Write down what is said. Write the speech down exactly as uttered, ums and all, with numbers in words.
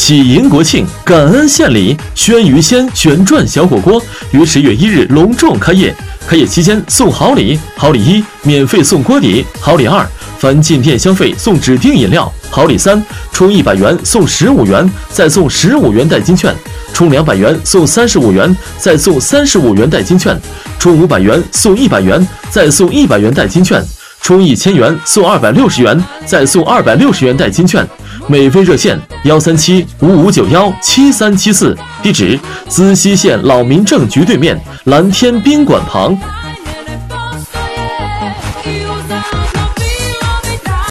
喜迎国庆，感恩献礼，轩鱼鲜旋转小火锅于十月一日隆重开业。开业期间送好礼，好礼一，免费送锅底；好礼二，凡进店消费送指定饮料；好礼三，充一百元送十五元，再送十五元代金券；充两百元送三十五元，再送三十五元代金券；充五百元送一百元，再送一百元代金券；充一千元送二百六十元，再送二百六十元代金券。美菲热线幺三七五五九幺七三七四，地址：资溪县老民政局对面蓝天宾馆旁。